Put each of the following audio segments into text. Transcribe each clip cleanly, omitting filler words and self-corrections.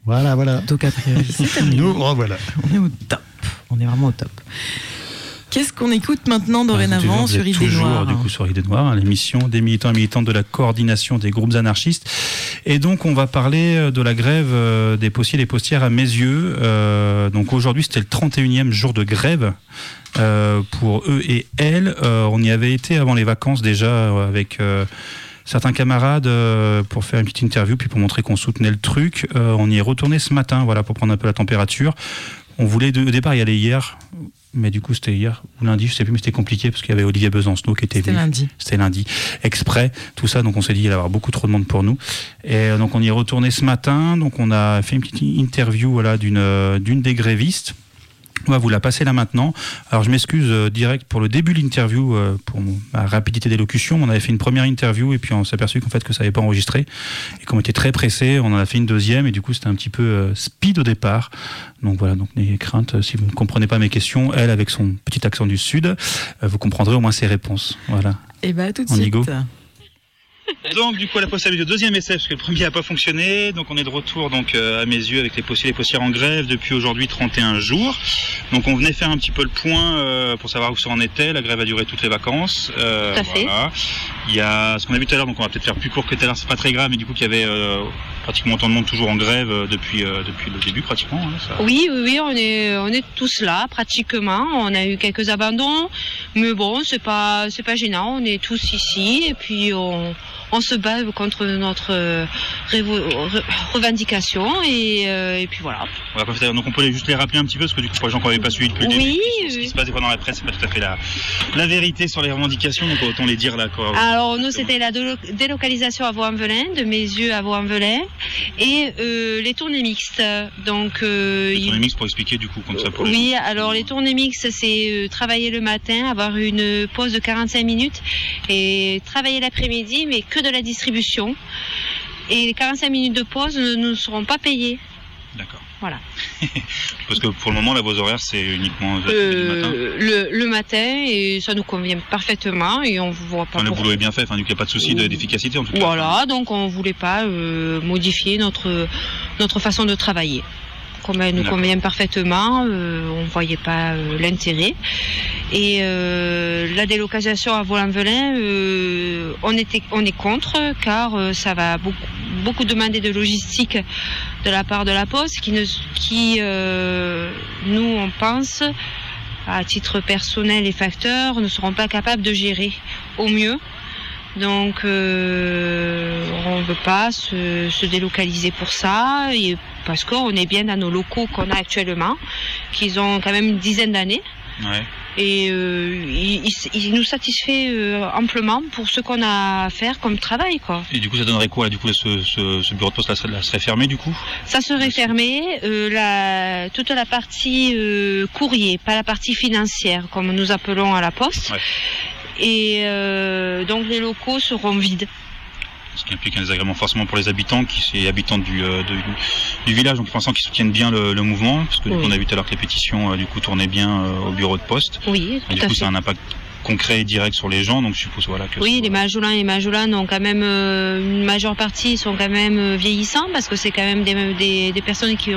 Voilà. Donc a priori, c'est terminé. Nous, voilà. On est au top. On est vraiment au top. Qu'est-ce qu'on écoute maintenant dorénavant sur Idées Noires ? Du coup, sur Idées Noires, l'émission des militants et militantes de la coordination des groupes anarchistes. Et donc, on va parler de la grève des postiers et des postières à Meyzieu. Donc aujourd'hui, c'était le 31e jour de grève pour eux et elles. On y avait été avant les vacances déjà avec certains camarades pour faire une petite interview, puis pour montrer qu'on soutenait le truc. On y est retourné ce matin, voilà, pour prendre un peu la température. On voulait au départ y aller hier. Mais du coup, c'était hier ou lundi, je sais plus, mais c'était compliqué parce qu'il y avait Olivier Besancenot qui était venu. C'était lundi, exprès, tout ça. Donc on s'est dit qu'il allait y avoir beaucoup trop de monde pour nous. Et donc on y est retourné ce matin. Donc on a fait une petite interview, voilà, d'une des grévistes. On va vous la passer là maintenant. Alors je m'excuse direct pour le début de l'interview, pour ma rapidité d'élocution. On avait fait une première interview et puis on s'est aperçu qu'en fait que ça n'avait pas enregistré et qu'on était très pressé. On en a fait une deuxième et du coup c'était un petit peu speed au départ. Donc voilà, donc n'ayez crainte si vous ne comprenez pas mes questions. Elle avec son petit accent du sud, vous comprendrez au moins ses réponses. Voilà. Et bah tout de suite. Go. Donc du coup à la poste à Meyzieu, deuxième essai parce que le premier n'a pas fonctionné. Donc on est de retour donc à Meyzieu avec les postiers et les postières en grève depuis aujourd'hui 31 jours. Donc on venait faire un petit peu le point pour savoir où ça en était. La grève a duré toutes les vacances. Tout à fait. Voilà. Il y a ce qu'on a vu tout à l'heure, donc on va peut-être faire plus court que tout à l'heure, c'est pas très grave, mais du coup qu'il y avait pratiquement autant de monde toujours en grève depuis le début pratiquement. Hein, ça. Oui, on est tous là pratiquement. On a eu quelques abandons, mais bon c'est pas gênant. On est tous ici et puis on se bat contre notre revendication et puis voilà. Donc on peut juste les rappeler un petit peu parce que du coup pour les gens qui n'avaient pas suivi depuis le début, ce qui se passe des fois dans la presse, c'est pas tout à fait la vérité sur les revendications, donc autant les dire là quoi. Alors nous c'était la délocalisation à Vaux-en-Velin, de Meyzieu à Vaux-en-Velin et les tournées mixtes. Donc les tournées mixtes pour expliquer du coup comme ça pour les oui, alors les tournées mixtes c'est travailler le matin, avoir une pause de 45 minutes et travailler l'après-midi mais que de la distribution. Et les 45 minutes de pause ne seront pas payées. D'accord. Voilà. Parce que pour le moment, vos horaires, c'est uniquement le matin. Le matin, et ça nous convient parfaitement, et on ne voit pas. Le boulot est bien fait, du coup, il n'y a pas de souci d'efficacité en tout cas. Voilà, donc on ne voulait pas modifier notre façon de travailler. Comme elle nous convient parfaitement, on ne voyait pas l'intérêt. Et la délocalisation à Vaux-en-Velin, on est contre, car ça va beaucoup demander de logistique de la part de la Poste, qui nous, on pense, à titre personnel et facteur, ne seront pas capables de gérer au mieux. Donc on ne veut pas se délocaliser pour ça, et parce qu'on est bien dans nos locaux qu'on a actuellement, qu'ils ont quand même une dizaine d'années. Ouais. Et il nous satisfait amplement pour ce qu'on a à faire comme travail, quoi. Et du coup, ça donnerait quoi là, du coup, ce bureau de poste là serait fermé du coup ? Ça serait fermé, toute la partie courrier, pas la partie financière, comme nous appelons à la Poste. Ouais. Et donc les locaux seront vides. Ce qui implique un désagrément forcément pour les habitants, habitants du village, donc pensant qu'ils soutiennent bien le mouvement, parce que du coup on a vu tout à l'heure que les pétitions du coup tournaient bien au bureau de poste. Oui, tout à fait. Du coup ça a un impact concret et direct sur les gens, donc je suppose voilà que. Oui, les Majolins et Majolanes ont quand même une majeure partie sont quand même vieillissants, parce que c'est quand même des personnes qui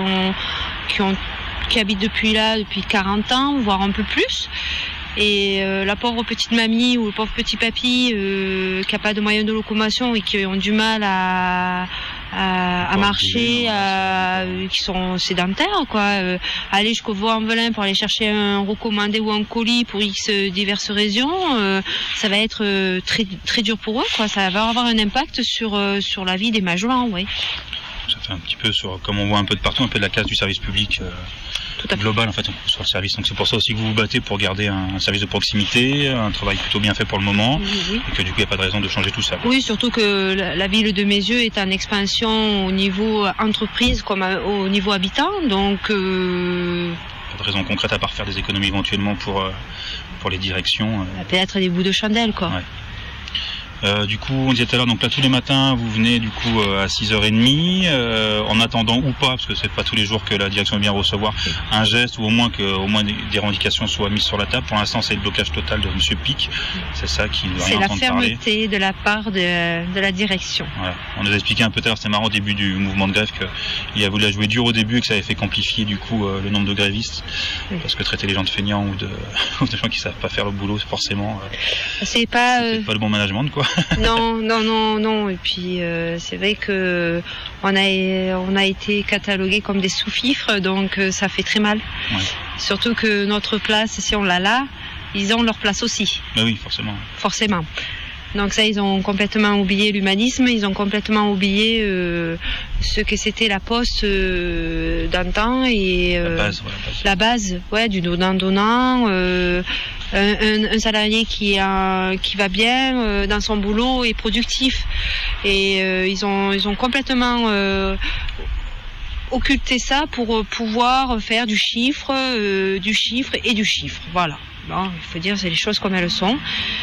habitent depuis 40 ans, voire un peu plus. Et la pauvre petite mamie ou le pauvre petit papy qui n'a pas de moyens de locomotion et qui ont du mal à marcher, qui sont sédentaires, quoi. Aller jusqu'au Vaux-en-Velin pour aller chercher un recommandé ou un colis pour X diverses raisons, ça va être très, très dur pour eux, quoi. Ça va avoir un impact sur la vie des Majolans, oui. Ça fait un petit peu comme on voit un peu de partout, un peu de la casse du service public global en fait sur le service. Donc c'est pour ça aussi que vous vous battez pour garder un service de proximité, un travail plutôt bien fait pour le moment, oui. Et que du coup il n'y a pas de raison de changer tout ça. Oui, surtout que la ville de Meyzieu est en expansion au niveau entreprise comme au niveau habitant, donc pas de raison concrète à part faire des économies éventuellement pour les directions. Peut-être des bouts de chandelle, quoi. Ouais. Du coup, on disait tout à l'heure, donc là tous les matins, vous venez du coup à 6h30, en attendant ou pas, parce que c'est pas tous les jours que la direction vient recevoir un geste ou au moins des revendications soient mises sur la table. Pour l'instant, c'est le blocage total de Monsieur Pic. C'est ça qui nous a rien entendu parler. C'est la fermeté de la part de la direction. Voilà. On nous a expliqué un peu tout à l'heure, c'était marrant au début du mouvement de grève qu'il a voulu jouer dur au début et que ça avait fait qu'amplifier du coup le nombre de grévistes, parce que traiter les gens de feignants ou de gens qui savent pas faire le boulot, forcément, c'est pas le bon management, quoi. Non. Et puis c'est vrai que on a été catalogués comme des sous-fifres, donc ça fait très mal. Ouais. Surtout que notre place, si on l'a là, ils ont leur place aussi. Ben oui, forcément. Donc ça, ils ont complètement oublié l'humanisme, ils ont complètement oublié ce que c'était la poste d'antan et la base, du donnant-donnant. Un salarié qui va bien dans son boulot et productif. Et ils ont complètement occulté ça pour pouvoir faire du chiffre. Voilà. Bon, il faut dire, c'est les choses comme elles sont.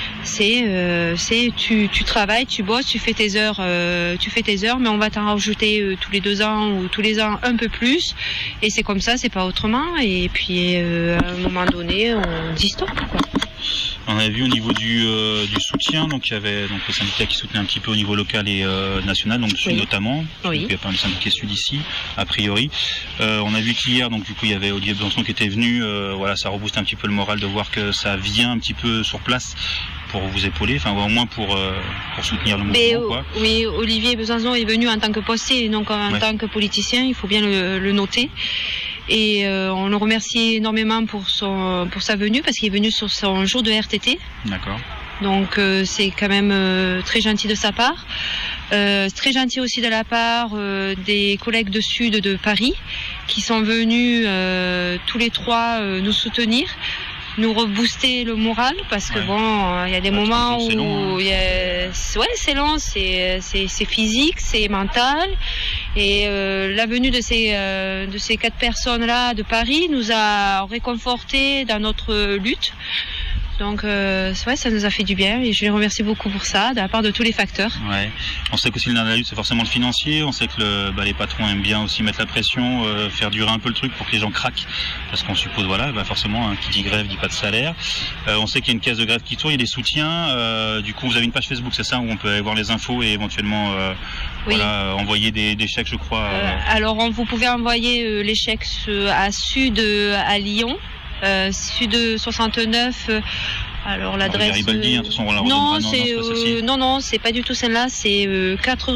Tu travailles, tu bosses, tu fais tes heures, mais on va t'en rajouter tous les 2 ans ou tous les ans un peu plus. Et c'est comme ça, c'est pas autrement. Et puis à un moment donné, on dit stop, quoi. On avait vu au niveau du soutien, donc il y avait donc le syndicat qui soutenait un petit peu au niveau local et national, donc Sud notamment. Oui. Donc, il y a pas un syndicat Sud ici, a priori. On a vu qu'hier, donc du coup il y avait Olivier Besançon qui était venu. Ça rebooste un petit peu le moral de voir que ça vient un petit peu sur place pour vous épauler, enfin au moins pour soutenir le mouvement, quoi. Oui, Olivier Besançon est venu en tant que postier et non en tant que politicien, il faut bien le noter. Et on le remercie énormément pour sa venue, parce qu'il est venu sur son jour de RTT. D'accord. Donc c'est quand même très gentil de sa part. Très gentil aussi de la part des collègues de Sud de Paris qui sont venus tous les 3 nous soutenir, nous rebooster le moral, parce que il y a des moments où c'est long, c'est physique, c'est mental, et la venue de ces 4 personnes là de Paris nous a réconfortés dans notre lutte. Donc ça nous a fait du bien et je les remercie beaucoup pour ça, de la part de tous les facteurs. Ouais. On sait qu'aussi le nerf de la lutte, c'est forcément le financier. On sait que les patrons aiment bien aussi mettre la pression, faire durer un peu le truc pour que les gens craquent, parce qu'on suppose forcément qui dit grève dit pas de salaire. On sait qu'il y a une caisse de grève qui tourne, il y a des soutiens. Du coup vous avez une page Facebook, c'est ça, où on peut aller voir les infos et éventuellement envoyer des chèques, je crois. Alors vous pouvez envoyer les chèques à Sud à Lyon. Sud 69. Alors l'adresse. Garibaldi, de toute façon, on la non, c'est pas du tout celle-là. C'est 4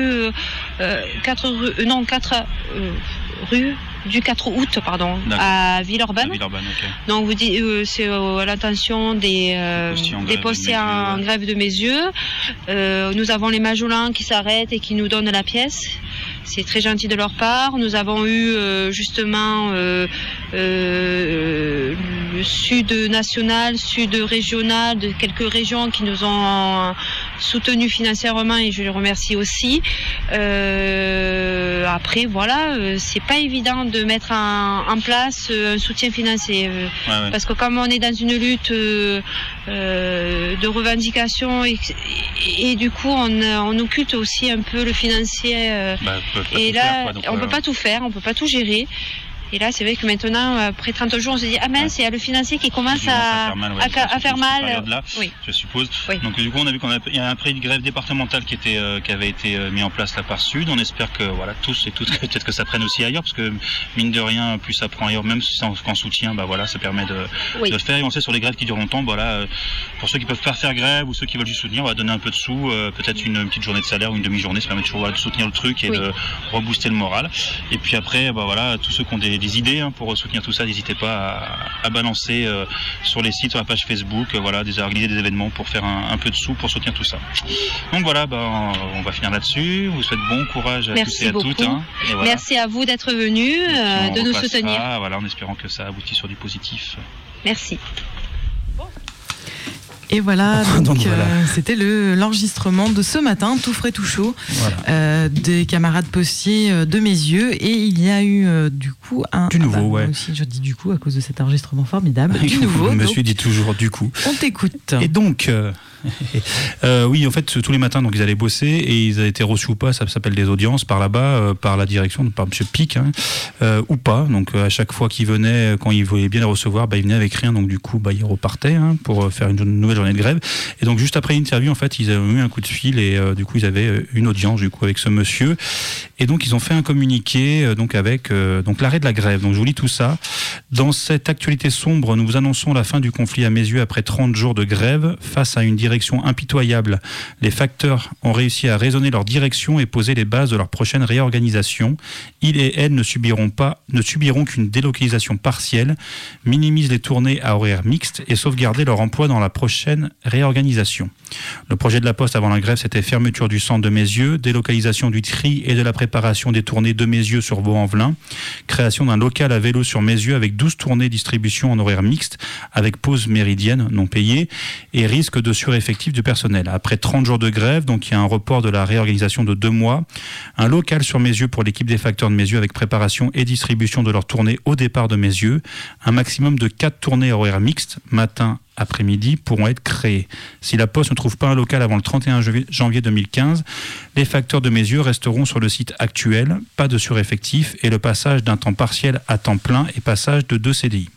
rue du 4 août, à Villeurbanne. Okay. Donc vous dites, c'est à l'attention des postiers en grève de Mézieux. Nous avons les Majolans qui s'arrêtent et qui nous donnent la pièce. C'est très gentil de leur part. Nous avons eu justement le Sud national, Sud régional, de quelques régions qui nous ont soutenus financièrement, et je les remercie aussi. Après, c'est pas évident de mettre en place un soutien financier, parce que comme on est dans une lutte de revendication et du coup on occulte aussi un peu le financier. Et là, on peut pas tout faire, on peut pas tout gérer. Et là, c'est vrai que maintenant, après 30 jours, on se dit, ah mince, il y a le financier qui commence à faire mal. Je suppose. Oui. Donc du coup, on a vu qu'il y a un préavis de grève départemental qui avait été mis en place là par Sud. On espère que tous et toutes, peut-être que ça prenne aussi ailleurs, parce que mine de rien, plus ça prend ailleurs, même si c'est en soutien, ça permet de le faire. Et on sait sur les grèves qui durent longtemps, pour ceux qui peuvent pas faire grève ou ceux qui veulent juste soutenir, on va donner un peu de sous, peut-être une petite journée de salaire ou une demi-journée, ça permet toujours de soutenir le truc et de rebooster le moral. Et puis après, tous ceux qui ont des idées pour soutenir tout ça, n'hésitez pas à balancer sur les sites, sur la page Facebook, organiser des événements pour faire un peu de sous pour soutenir tout ça. Donc on va finir là-dessus. Je vous souhaite bon courage à tous et à toutes. Merci à vous d'être venus, de nous soutenir. En espérant que ça aboutit sur du positif. Merci. Et voilà, donc c'était l'enregistrement de ce matin, tout frais, tout chaud, des camarades postiers de Mézieux. Et il y a eu du coup du nouveau, aussi, je dis du coup à cause de cet enregistrement formidable. Du nouveau. Je me suis dit toujours du coup. On t'écoute. Et donc, Oui, en fait, tous les matins, donc ils allaient bosser et ils avaient été reçus ou pas, ça s'appelle des audiences par là-bas, par la direction, par M. Pic, ou pas. Donc à chaque fois qu'ils venaient, quand ils voulaient bien les recevoir, ils venaient avec rien. Donc du coup, ils repartaient pour faire une nouvelle journée de grève. Et donc juste après l'interview, en fait, ils avaient eu un coup de fil et du coup, ils avaient une audience du coup avec ce monsieur. Et donc ils ont fait un communiqué donc avec donc l'arrêt de la grève. Donc je vous lis tout ça. Dans cette actualité sombre, nous vous annonçons la fin du conflit à mes yeux après 30 jours de grève. Face à une direction impitoyable, les facteurs ont réussi à raisonner leur direction et poser les bases de leur prochaine réorganisation. Ils et elles ne subiront qu'une délocalisation partielle, minimisent les tournées à horaires mixtes et sauvegarder leur emploi dans la prochaine réorganisation. Le projet de la Poste avant la grève, c'était fermeture du centre de Mézieux, délocalisation du tri et de la préparation des tournées de Mézieux sur Vaux-en-Velin, création d'un local à vélo sur Mézieux avec 12 tournées distribution en horaire mixte avec pause méridienne non payée et risque de sureffectif du personnel. Après 30 jours de grève, donc il y a un report de la réorganisation de 2 mois, un local sur Mézieux pour l'équipe des facteurs de Mézieux avec préparation et distribution de leur tournée au départ de Mézieux, un maximum de 4 tournées à horaire mixte, matin, après-midi, pourront être créées. Si la Poste ne trouve pas un local avant le 31 janvier 2015, les facteurs de Mézieux resteront sur le site actuel, pas de sureffectif et le passage d'un temps partiel à temps plein et passage de 2 CDI.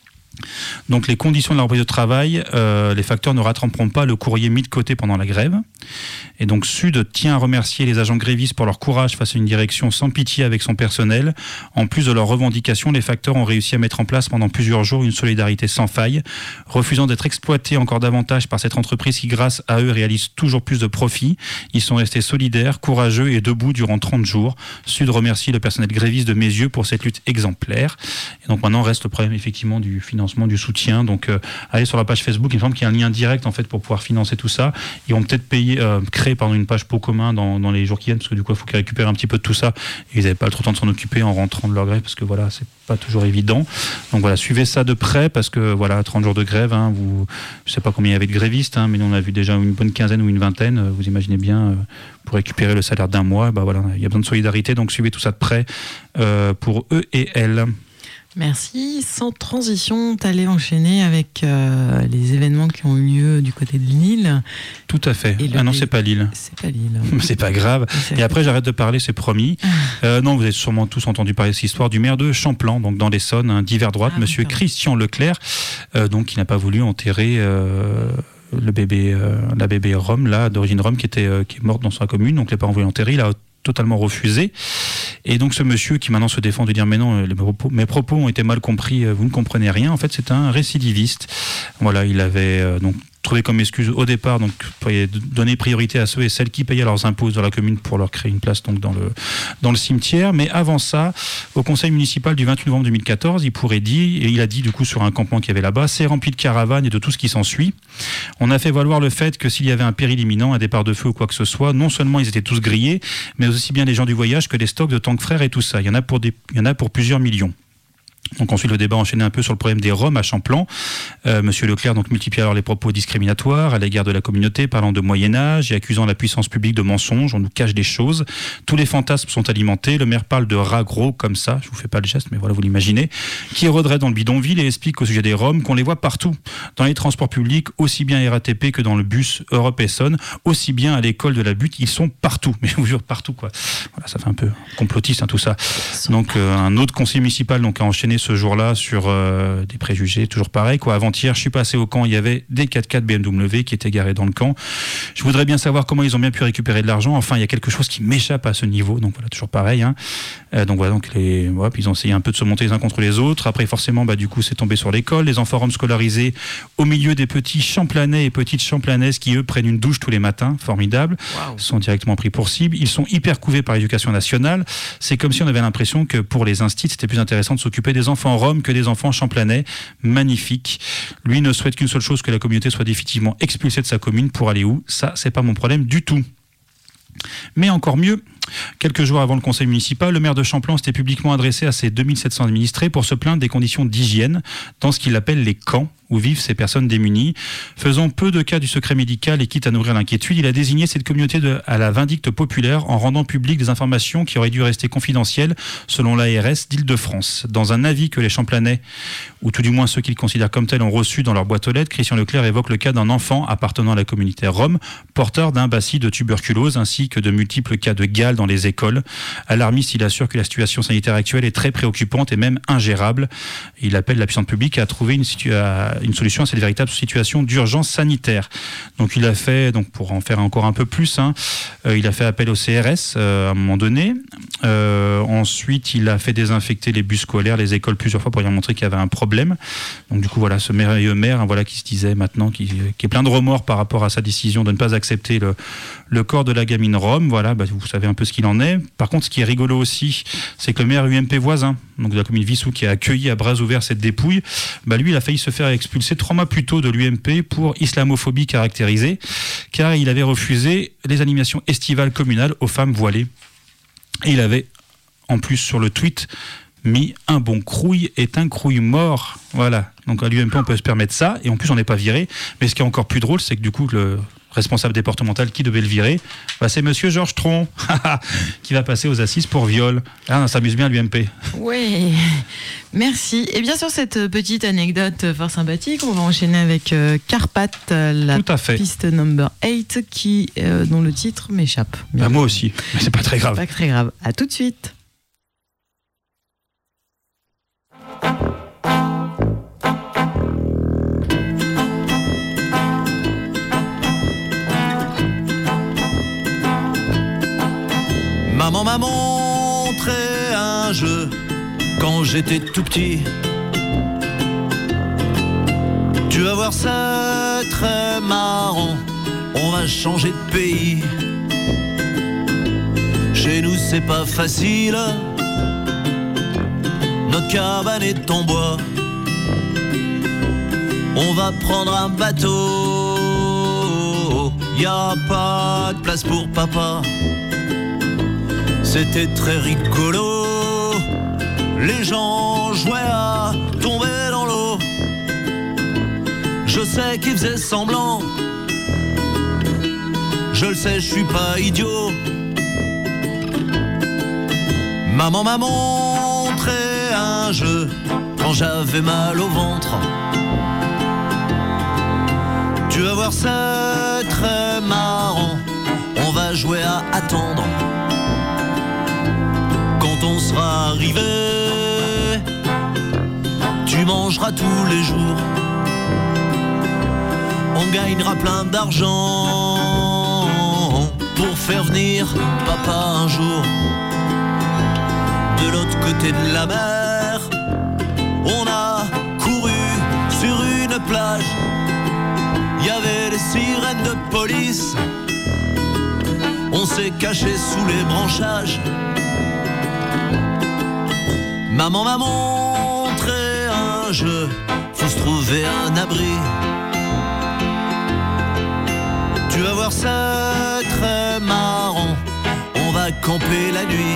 Donc les conditions de la reprise de travail, les facteurs ne rattraperont pas le courrier mis de côté pendant la grève. Et donc Sud tient à remercier les agents grévistes pour leur courage face à une direction sans pitié avec son personnel. En plus de leurs revendications, les facteurs ont réussi à mettre en place pendant plusieurs jours une solidarité sans faille, refusant d'être exploités encore davantage par cette entreprise qui, grâce à eux, réalise toujours plus de profits. Ils sont restés solidaires, courageux et debout durant 30 jours. Sud remercie le personnel gréviste de Mézieux pour cette lutte exemplaire. Et donc maintenant reste le problème effectivement du financement, du soutien. Donc allez sur la page Facebook, il me semble qu'il y a un lien direct en fait pour pouvoir financer tout ça. Ils vont peut-être créer une page pot commun dans les jours qui viennent, parce que du coup il faut qu'ils récupèrent un petit peu de tout ça et ils n'avaient pas trop le temps de s'en occuper en rentrant de leur grève, parce que voilà, c'est pas toujours évident. Donc voilà, suivez ça de près, parce que voilà, 30 jours de grève, je sais pas combien il y avait de grévistes, mais nous on a vu déjà une bonne quinzaine ou une vingtaine, vous imaginez bien, pour récupérer le salaire d'un mois, voilà, il y a besoin de solidarité, donc suivez tout ça de près pour eux et elles. Merci. Sans transition, tu allais enchaîner avec les événements qui ont eu lieu du côté de Lille. Tout à fait. Non, c'est pas Lille. C'est pas Lille. C'est pas grave. Et après, j'arrête de parler, c'est promis. Non, vous avez sûrement tous entendu parler de cette histoire du maire de Champlain, donc dans l'Essonne, d'hiver droite, monsieur Christian Leclerc, donc qui n'a pas voulu enterrer la bébé Rome, là, d'origine Rome, qui est morte dans sa commune. Donc les parents voulaient l'enterrer. Il a totalement refusé. Et donc ce monsieur qui maintenant se défend de dire mais non, mes propos ont été mal compris, vous ne comprenez rien. En fait, c'est un récidiviste. Voilà, il avait donc trouvé comme excuse au départ, donc pour donner priorité à ceux et celles qui payaient leurs impôts dans la commune pour leur créer une place donc dans le cimetière. Mais avant ça, au conseil municipal du 28 novembre 2014, il a dit du coup sur un campement qu'il y avait là-bas, c'est rempli de caravanes et de tout ce qui s'ensuit. On a fait valoir le fait que s'il y avait un péril imminent, un départ de feu ou quoi que ce soit, non seulement ils étaient tous grillés, mais aussi bien les gens du voyage que les stocks de tanks frères et tout ça. Il y en a pour plusieurs millions. Donc ensuite le débat enchaînait un peu sur le problème des Roms à Champlain. Monsieur Leclerc donc multiplie alors les propos discriminatoires à l'égard de la communauté, parlant de Moyen-Âge et accusant la puissance publique de mensonges. On nous cache des choses. Tous les fantasmes sont alimentés. Le maire parle de rats gros comme ça, je vous fais pas le geste, mais voilà, vous l'imaginez, qui rôderaient dans le bidonville et explique au sujet des Roms qu'on les voit partout, dans les transports publics, aussi bien RATP que dans le bus Europe-Essonne, aussi bien à l'école de la Butte, ils sont partout. Mais je vous jure, partout quoi. Voilà, ça fait un peu complotiste tout ça. Donc un autre conseiller municipal donc a enchaîné ce jour-là sur des préjugés, toujours pareil quoi. Avant-hier, je suis passé au camp, il y avait des 4x4 BMW qui étaient garés dans le camp. Je voudrais bien savoir comment ils ont bien pu récupérer de l'argent. Enfin, il y a quelque chose qui m'échappe à ce niveau. Donc voilà, toujours pareil. Donc voilà, puis ils ont essayé un peu de se monter les uns contre les autres. Après, forcément, du coup, c'est tombé sur l'école. Les enfants roms scolarisés au milieu des petits Champlanais et petites Champlanaises qui eux prennent une douche tous les matins, formidable. Wow. Sont directement pris pour cible. Ils sont hyper couvés par l'éducation nationale. C'est comme si on avait l'impression que pour les instits, c'était plus intéressant de s'occuper des enfants roms que des enfants champlanais. Magnifique. Lui ne souhaite qu'une seule chose, que la communauté soit définitivement expulsée de sa commune. Pour aller où? Ça, c'est pas mon problème du tout. Mais encore mieux, Quelques jours avant le conseil municipal, le maire de Champlain s'était publiquement adressé à ses 2700 administrés pour se plaindre des conditions d'hygiène dans ce qu'il appelle les camps où vivent ces personnes démunies. Faisant peu de cas du secret médical et quitte à nourrir l'inquiétude, il a désigné cette communauté à la vindicte populaire en rendant publiques des informations qui auraient dû rester confidentielles selon l'ARS d'Île-de-France. Dans un avis que les Champlanais, ou tout du moins ceux qu'ils considèrent comme tels, ont reçu dans leur boîte aux lettres, Christian Leclerc évoque le cas d'un enfant appartenant à la communauté rom, porteur d'un bacille de tuberculose ainsi que de multiples cas de gale dans les écoles. Alarmiste, il assure que la situation sanitaire actuelle est très préoccupante et même ingérable. Il appelle la puissance publique à trouver une solution à cette véritable situation d'urgence sanitaire. Donc il a fait, pour en faire encore un peu plus, il a fait appel au CRS à un moment donné. Ensuite, il a fait désinfecter les bus scolaires, les écoles plusieurs fois pour lui montrer qu'il y avait un problème. Donc du coup, voilà, ce merveilleux maire, qui se disait maintenant, qui est plein de remords par rapport à sa décision de ne pas accepter le corps de la gamine Rome. Voilà, vous savez un peu ce qu'il en est. Par contre, ce qui est rigolo aussi, c'est que le maire UMP voisin, donc de la commune Vissou, qui a accueilli à bras ouverts cette dépouille, lui, il a failli se faire expulser 3 mois plus tôt de l'UMP pour islamophobie caractérisée, car il avait refusé les animations estivales communales aux femmes voilées. Et il avait, en plus sur le tweet, mis un bon crouille est un crouille mort. Voilà. Donc à l'UMP, on peut se permettre ça, et en plus, on n'est pas viré. Mais ce qui est encore plus drôle, c'est que du coup, le responsable départemental qui devait le virer, c'est monsieur Georges Tron, qui va passer aux assises pour viol. On s'amuse bien à l'UMP. Oui, merci. Et bien sûr, cette petite anecdote fort sympathique, on va enchaîner avec Carpath, la piste number 8, dont le titre m'échappe. Moi aussi, mais c'est pas très grave. Pas très grave. À tout de suite. Maman m'a montré un jeu quand j'étais tout petit. Tu vas voir, c'est très marrant. On va changer de pays. Chez nous c'est pas facile. Notre cabane est en bois. On va prendre un bateau. Y a pas de place pour papa. C'était très rigolo. Les gens jouaient à tomber dans l'eau. Je sais qu'ils faisaient semblant. Je le sais, je suis pas idiot. Maman m'a montré un jeu quand j'avais mal au ventre. Tu vas voir, c'est très marrant. On va jouer à attendre. Quand on sera arrivé, tu mangeras tous les jours. On gagnera plein d'argent pour faire venir papa un jour. De l'autre côté de la mer, on a couru sur une plage. Il y avait des sirènes de police. On s'est caché sous les branchages. Maman m'a montré un jeu, faut se trouver un abri. Tu vas voir, c'est très marrant. On va camper la nuit.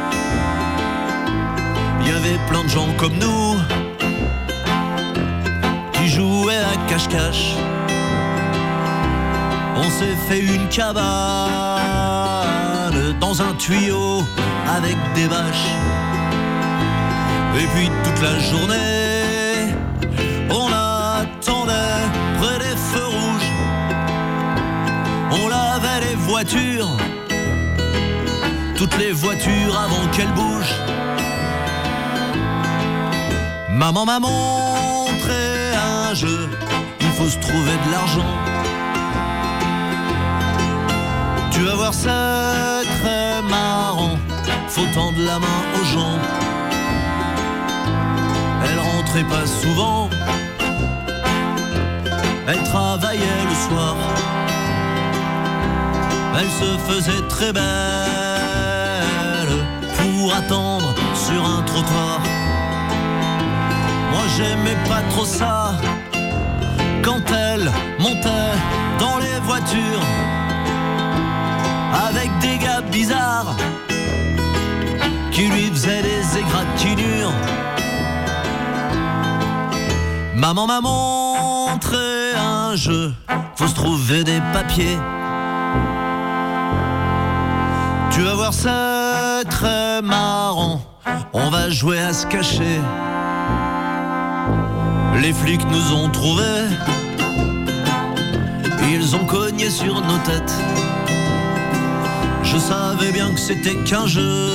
Il y avait plein de gens comme nous qui jouaient à cache-cache. On s'est fait une cabane dans un tuyau avec des vaches. Et puis toute la journée, on attendait près des feux rouges. On lavait les voitures, toutes les voitures avant qu'elles bougent. Maman m'a montré un jeu, il faut se trouver de l'argent. Tu vas voir, c'est très marrant, faut tendre la main aux gens. Elle rentrait pas souvent, elle travaillait le soir. Elle se faisait très belle pour attendre sur un trottoir. Moi j'aimais pas trop ça, quand elle montait dans les voitures avec des gars bizarres qui lui faisait des égratignures. Maman m'a montré un jeu, faut se trouver des papiers. Tu vas voir, c'est très marrant, on va jouer à se cacher. Les flics nous ont trouvés, ils ont cogné sur nos têtes. Je savais bien que c'était qu'un jeu,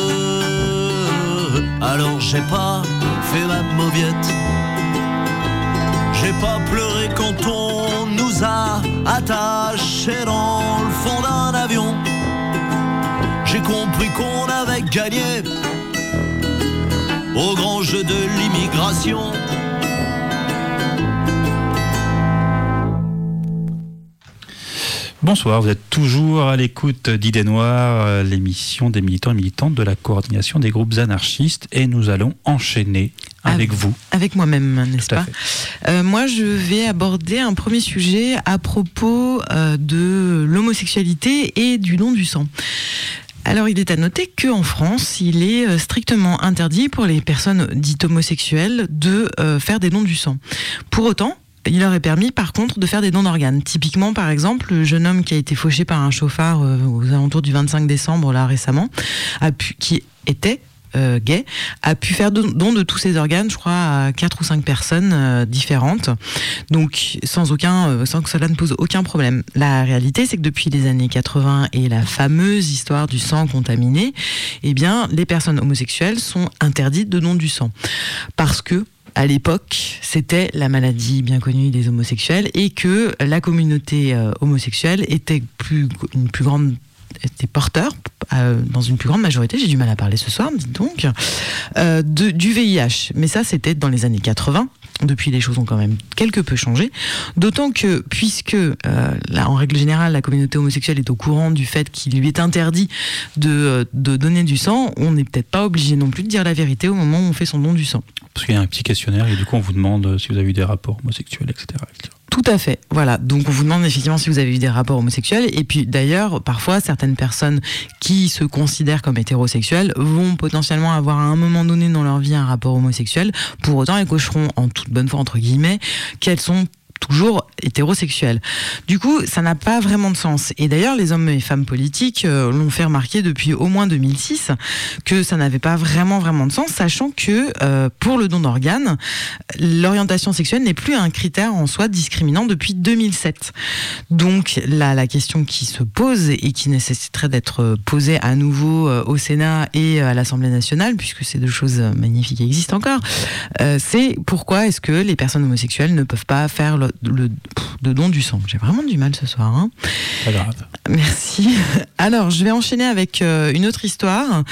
alors j'ai pas fait ma mauviette. J'ai pas pleuré quand on nous a attachés dans le fond d'un avion. J'ai compris qu'on avait gagné au grand jeu de l'immigration. Bonsoir, vous êtes toujours à l'écoute d'Idées Noires, l'émission des militants et militantes de la coordination des groupes anarchistes, et nous allons enchaîner avec vous. Avec moi-même, n'est-ce pas ? Moi, je vais aborder un premier sujet à propos de l'homosexualité et du don du sang. Alors, il est à noter qu'en France, il est strictement interdit pour les personnes dites homosexuelles de faire des dons du sang. Pour autant, il leur est permis, par contre, de faire des dons d'organes. Typiquement, par exemple, le jeune homme qui a été fauché par un chauffard aux alentours du 25 décembre, là, récemment, qui était gay, a pu faire don de tous ses organes, je crois, à 4 ou 5 personnes différentes. Donc, sans que cela ne pose aucun problème. La réalité, c'est que depuis les années 80 et la fameuse histoire du sang contaminé, eh bien, les personnes homosexuelles sont interdites de don du sang. Parce que, à l'époque, c'était la maladie bien connue des homosexuels et que la communauté homosexuelle était porteur, dans une plus grande majorité, j'ai du mal à parler ce soir, dites donc, du VIH. Mais ça, c'était dans les années 80. Depuis, les choses ont quand même quelque peu changé. D'autant que, puisque, en règle générale, la communauté homosexuelle est au courant du fait qu'il lui est interdit de donner du sang, on n'est peut-être pas obligé non plus de dire la vérité au moment où on fait son don du sang. Parce qu'il y a un petit questionnaire et du coup, on vous demande si vous avez eu des rapports homosexuels, etc. Tout à fait, voilà. Donc on vous demande effectivement si vous avez eu des rapports homosexuels. Et puis d'ailleurs, parfois, certaines personnes qui se considèrent comme hétérosexuelles vont potentiellement avoir à un moment donné dans leur vie un rapport homosexuel. Pour autant, elles cocheront en toute bonne foi, entre guillemets, qu'elles sont toujours hétérosexuels. Du coup, ça n'a pas vraiment de sens. Et d'ailleurs, les hommes et femmes politiques l'ont fait remarquer depuis au moins 2006 que ça n'avait pas vraiment de sens, sachant que pour le don d'organes, l'orientation sexuelle n'est plus un critère en soi discriminant depuis 2007. Donc là, la question qui se pose et qui nécessiterait d'être posée à nouveau au Sénat et à l'Assemblée nationale, puisque ces deux choses magnifiques existent encore, c'est pourquoi est-ce que les personnes homosexuelles ne peuvent pas faire de don du sang. J'ai vraiment du mal ce soir. Hein. Pas grave. Merci. Alors, je vais enchaîner avec une autre histoire.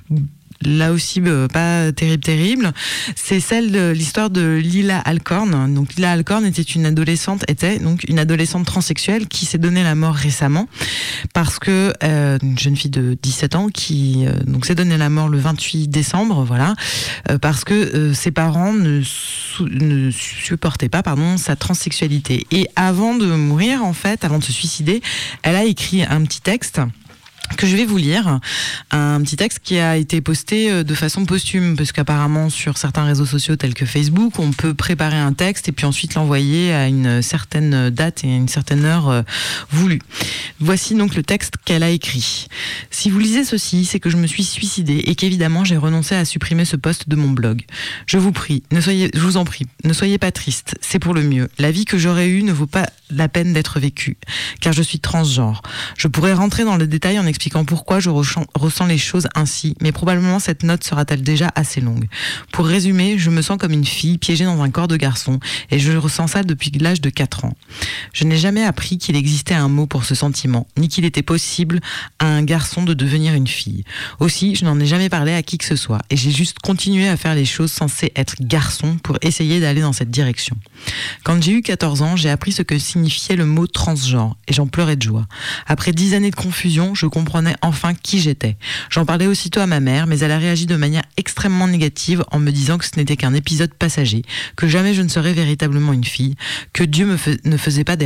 Là aussi, pas terrible. C'est l'histoire de Lila Alcorn. Donc, Lila Alcorn était une adolescente transsexuelle qui s'est donné la mort récemment parce que une jeune fille de 17 ans qui s'est donné la mort le 28 décembre, voilà, parce que ses parents ne supportaient pas, sa transsexualité. Et avant de mourir, en fait, avant de se suicider, elle a écrit un petit texte que je vais vous lire, un petit texte qui a été posté de façon posthume, parce qu'apparemment sur certains réseaux sociaux tels que Facebook, on peut préparer un texte et puis ensuite l'envoyer à une certaine date et à une certaine heure voulue. Voici donc le texte qu'elle a écrit. Si vous lisez ceci, c'est que je me suis suicidée et qu'évidemment j'ai renoncé à supprimer ce post de mon blog. Je vous en prie, ne soyez pas triste, c'est pour le mieux. La vie que j'aurais eue ne vaut pas la peine d'être vécue, car je suis transgenre. Je pourrais rentrer dans le détail en expliquant pourquoi je ressens les choses ainsi, mais probablement cette note sera-t-elle déjà assez longue. Pour résumer, je me sens comme une fille piégée dans un corps de garçon, et je ressens ça depuis l'âge de 4 ans. Je n'ai jamais appris qu'il existait un mot pour ce sentiment, ni qu'il était possible à un garçon de devenir une fille. Aussi, je n'en ai jamais parlé à qui que ce soit, et j'ai juste continué à faire les choses censées être garçon pour essayer d'aller dans cette direction. Quand j'ai eu 14 ans, j'ai appris ce que signifiait le mot transgenre, et j'en pleurais de joie. Après 10 années de confusion, je comprenais enfin qui j'étais. J'en parlais aussitôt à ma mère, mais elle a réagi de manière extrêmement négative en me disant que ce n'était qu'un épisode passager, que jamais je ne serais véritablement une fille, que Dieu ne faisait pas d'erreur.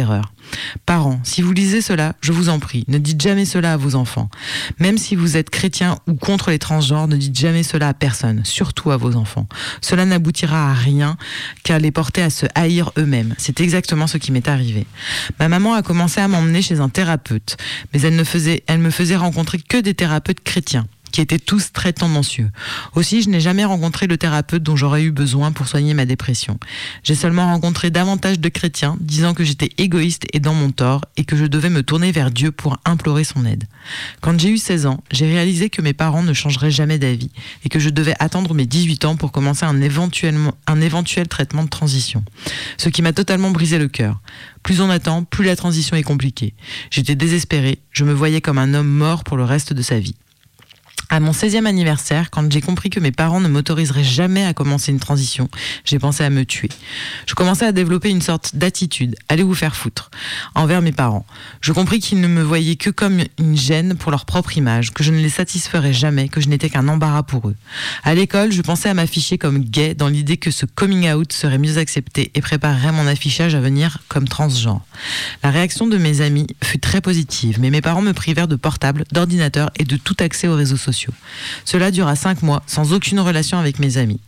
Parents, si vous lisez cela, je vous en prie, ne dites jamais cela à vos enfants. Même si vous êtes chrétien ou contre les transgenres, ne dites jamais cela à personne, surtout à vos enfants. Cela n'aboutira à rien qu'à les porter à se haïr eux-mêmes. C'est exactement ce qui m'est arrivé. Ma maman a commencé à m'emmener chez un thérapeute, mais elle me faisait rencontrer que des thérapeutes chrétiens, qui étaient tous très tendancieux. Aussi, je n'ai jamais rencontré le thérapeute dont j'aurais eu besoin pour soigner ma dépression. J'ai seulement rencontré davantage de chrétiens disant que j'étais égoïste et dans mon tort et que je devais me tourner vers Dieu pour implorer son aide. Quand j'ai eu 16 ans, j'ai réalisé que mes parents ne changeraient jamais d'avis et que je devais attendre mes 18 ans pour commencer un éventuel traitement de transition. Ce qui m'a totalement brisé le cœur. Plus on attend, plus la transition est compliquée. J'étais désespérée, je me voyais comme un homme mort pour le reste de sa vie. À mon 16e anniversaire, quand j'ai compris que mes parents ne m'autoriseraient jamais à commencer une transition, j'ai pensé à me tuer. Je commençais à développer une sorte d'attitude, allez vous faire foutre, envers mes parents. Je compris qu'ils ne me voyaient que comme une gêne pour leur propre image, que je ne les satisferais jamais, que je n'étais qu'un embarras pour eux. À l'école, je pensais à m'afficher comme gay dans l'idée que ce coming out serait mieux accepté et préparerait mon affichage à venir comme transgenre. La réaction de mes amis fut très positive, mais mes parents me privèrent de portable, d'ordinateur et de tout accès aux réseaux sociaux. Cela dura 5 mois, sans aucune relation avec mes amis.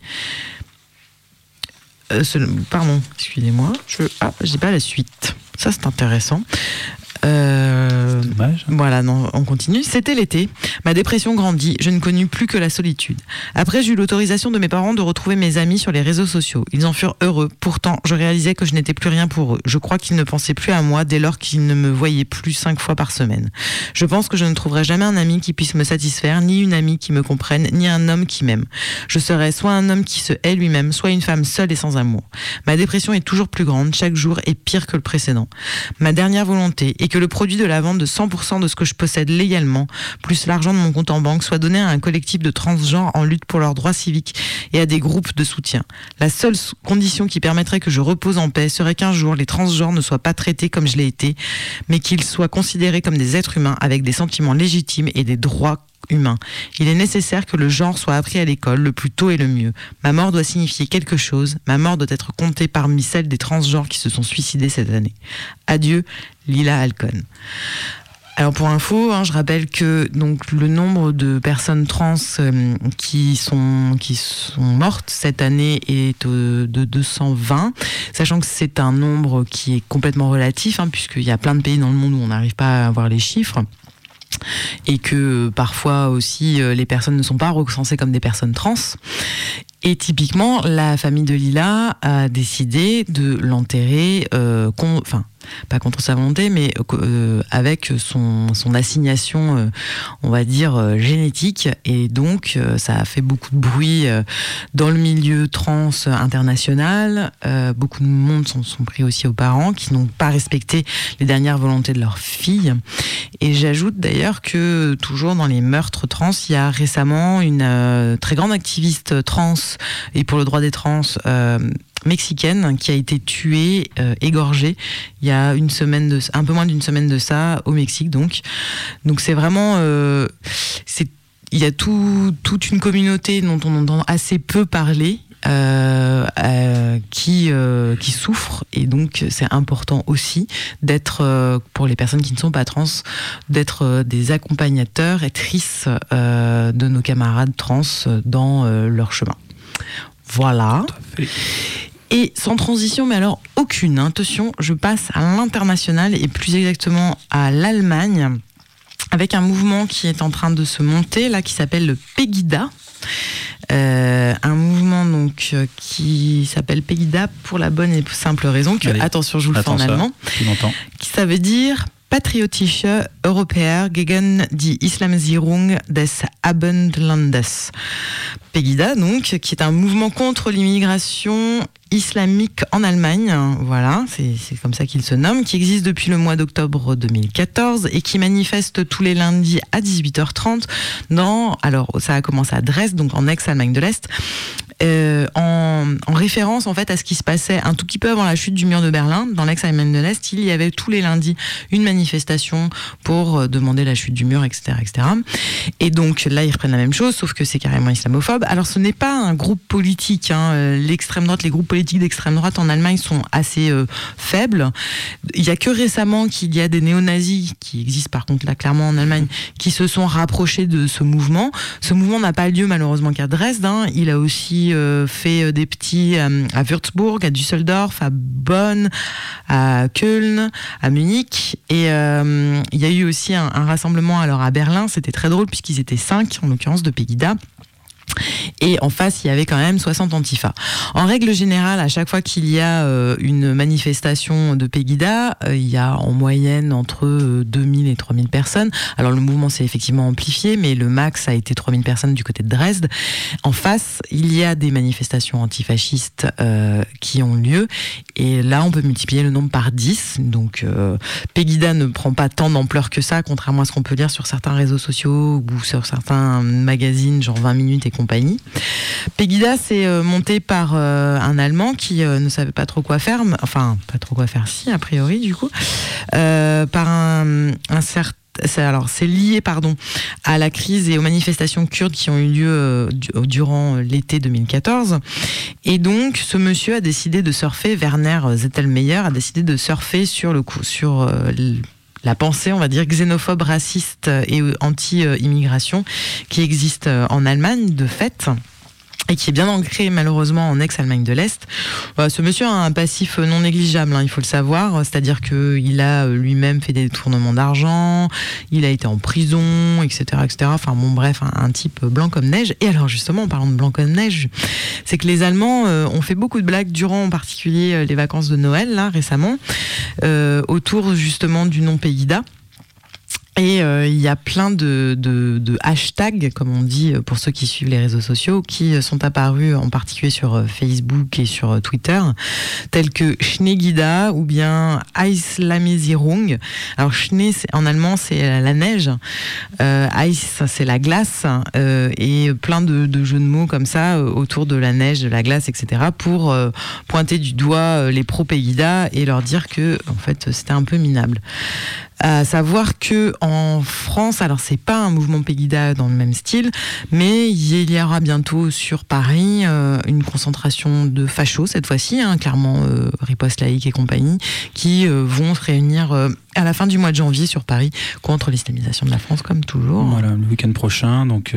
Pardon, excusez-moi, j'ai pas la suite. Ça, c'est intéressant. Dommage. Voilà, non, on continue. C'était l'été. Ma dépression grandit. Je ne connus plus que la solitude. Après, j'ai eu l'autorisation de mes parents de retrouver mes amis sur les réseaux sociaux. Ils en furent heureux. Pourtant, je réalisais que je n'étais plus rien pour eux. Je crois qu'ils ne pensaient plus à moi dès lors qu'ils ne me voyaient plus 5 fois par semaine. Je pense que je ne trouverai jamais un ami qui puisse me satisfaire, ni une amie qui me comprenne, ni un homme qui m'aime. Je serai soit un homme qui se hait lui-même, soit une femme seule et sans amour. Ma dépression est toujours plus grande. Chaque jour est pire que le précédent. Ma dernière volonté est que le produit de la vente de 100% de ce que je possède légalement, plus l'argent de mon compte en banque, soit donné à un collectif de transgenres en lutte pour leurs droits civiques et à des groupes de soutien. La seule condition qui permettrait que je repose en paix serait qu'un jour les transgenres ne soient pas traités comme je l'ai été, mais qu'ils soient considérés comme des êtres humains avec des sentiments légitimes et des droits humain. Il est nécessaire que le genre soit appris à l'école le plus tôt et le mieux. Ma mort doit signifier quelque chose. Ma mort doit être comptée parmi celles des transgenres qui se sont suicidés cette année. Adieu, Lila Alcon. Alors pour info, je rappelle que donc le nombre de personnes trans qui sont mortes cette année est de 220, sachant que c'est un nombre qui est complètement relatif, puisqu'il y a plein de pays dans le monde où on n'arrive pas à avoir les chiffres. Et que parfois aussi les personnes ne sont pas recensées comme des personnes trans. Et typiquement, la famille de Lila a décidé de l'enterrer, pas contre sa volonté, mais avec son assignation, on va dire, génétique. Et donc, ça a fait beaucoup de bruit dans le milieu trans international. Beaucoup de monde sont pris aussi aux parents qui n'ont pas respecté les dernières volontés de leur fille. Et j'ajoute d'ailleurs que, toujours dans les meurtres trans, il y a récemment une très grande activiste trans et pour le droit des trans mexicaine qui a été tuée, égorgée il y a un peu moins d'une semaine de ça au Mexique. Donc c'est vraiment il y a toute une communauté dont on entend assez peu parler qui souffrent, et donc c'est important aussi d'être, pour les personnes qui ne sont pas trans, d'être des accompagnateurs et tristes de nos camarades trans dans leur chemin. Voilà. Et sans transition, mais alors aucune, attention, je passe à l'international et plus exactement à l'Allemagne, avec un mouvement qui est en train de se monter là, qui s'appelle le Pegida. Un mouvement donc qui s'appelle Pegida pour la bonne et simple raison que, attention, je vous le fais en allemand, qui ça veut dire Patriotische Europäer gegen die Islamisierung des Abendlandes. Pegida, donc, qui est un mouvement contre l'immigration islamique en Allemagne, voilà, c'est comme ça qu'il se nomme, qui existe depuis le mois d'octobre 2014 et qui manifeste tous les lundis à 18h30 alors ça a commencé à Dresde, donc en ex-Allemagne de l'Est, en référence en fait à ce qui se passait un tout petit peu avant la chute du mur de Berlin. Dans l'ex-Allemagne de l'Est, il y avait tous les lundis une manifestation pour demander la chute du mur, etc., etc. Et donc là, ils reprennent la même chose, sauf que c'est carrément islamophobe. Alors ce n'est pas un groupe politique, l'extrême droite, les groupes politiques politiques d'extrême droite en Allemagne sont assez faibles. Il y a que récemment qu'il y a des néo-nazis qui existent par contre là clairement en Allemagne, qui se sont rapprochés de ce mouvement. Ce mouvement n'a pas lieu malheureusement qu'à Dresde. Il a aussi fait des petits à Würzburg, à Düsseldorf, à Bonn, à Köln, à Munich. Et il y a eu aussi un rassemblement alors à Berlin. C'était très drôle puisqu'ils étaient 5, en l'occurrence de Pegida. Et en face, il y avait quand même 60 Antifa. En règle générale, à chaque fois qu'il y a une manifestation de Pegida, il y a en moyenne entre 2000 et 3000 personnes. Alors le mouvement s'est effectivement amplifié, mais le max a été 3000 personnes du côté de Dresde. En face, il y a des manifestations antifascistes qui ont lieu. Et là, on peut multiplier le nombre par 10. Donc Pegida ne prend pas tant d'ampleur que ça, contrairement à ce qu'on peut lire sur certains réseaux sociaux ou sur certains magazines, genre 20 minutes et compagnie. Pegida, c'est monté par un Allemand qui ne savait pas trop quoi faire, enfin, pas trop quoi faire, si, a priori, du coup, par un certain. C'est lié à la crise et aux manifestations kurdes qui ont eu lieu durant l'été 2014. Et donc, ce monsieur a décidé de surfer, Werner Zettelmeyer a décidé de surfer sur la pensée, on va dire, xénophobe, raciste et anti-immigration qui existe en Allemagne, de fait, et qui est bien ancré malheureusement en ex-Allemagne de l'Est. Ce monsieur a un passif non négligeable, il faut le savoir, c'est-à-dire qu'il a lui-même fait des détournements d'argent, il a été en prison, etc. Enfin bon, bref, un type blanc comme neige. Et alors justement, en parlant de blanc comme neige, c'est que les Allemands ont fait beaucoup de blagues durant en particulier les vacances de Noël, là, récemment, autour justement du nom Pegida. Et il y a plein de hashtags, comme on dit pour ceux qui suivent les réseaux sociaux, qui sont apparus en particulier sur Facebook et sur Twitter, tels que Schneegida ou bien Eislamisierung. Alors Schnee, en allemand, c'est la neige. Eis, c'est la glace. Et plein de jeux de mots comme ça autour de la neige, de la glace, etc. pour pointer du doigt les pro-Pegida et leur dire que, en fait, c'était un peu minable. À savoir que en France, alors c'est pas un mouvement Pegida dans le même style, mais il y aura bientôt sur Paris une concentration de fachos cette fois-ci, clairement Riposte Laïque et compagnie, qui vont se réunir à la fin du mois de janvier sur Paris contre l'islamisation de la France, comme toujours. Voilà, le week-end prochain, donc